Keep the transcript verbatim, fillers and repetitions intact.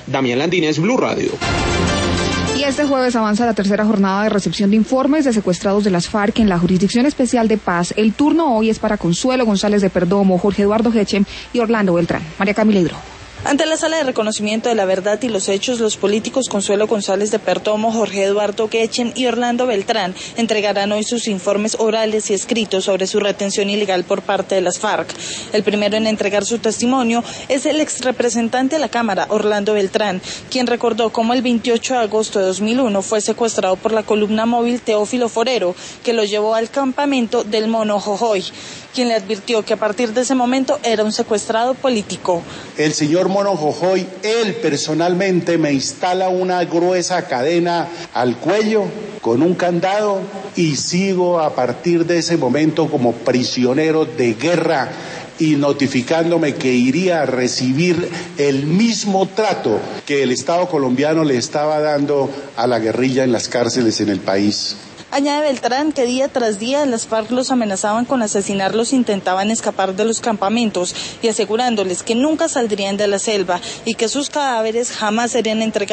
Damián Landines, Blue Radio. Y este jueves avanza la tercera jornada de recepción de informes de secuestrados de las FARC en la Jurisdicción Especial de Paz. El turno hoy es para Consuelo González de Perdomo, Jorge Eduardo Hechem y Orlando Beltrán. María Camila Hidro. Ante la Sala de Reconocimiento de la Verdad y los Hechos, los políticos Consuelo González de Perdomo, Jorge Eduardo Hechem y Orlando Beltrán entregarán hoy sus informes orales y escritos sobre su retención ilegal por parte de las FARC. El primero en entregar su testimonio es el exrepresentante de la Cámara, Orlando Beltrán, quien recordó cómo el veintiocho de agosto de dos mil uno fue secuestrado por la columna móvil Teófilo Forero, que lo llevó al campamento del Mono Jojoy, quien le advirtió que a partir de ese momento era un secuestrado político. El señor Mono Jojoy, él personalmente me instala una gruesa cadena al cuello con un candado y sigo a partir de ese momento como prisionero de guerra y notificándome que iría a recibir el mismo trato que el Estado colombiano le estaba dando a la guerrilla en las cárceles en el país. Añade Beltrán que día tras día las FARC los amenazaban con asesinarlos e intentaban escapar de los campamentos y asegurándoles que nunca saldrían de la selva y que sus cadáveres jamás serían entregados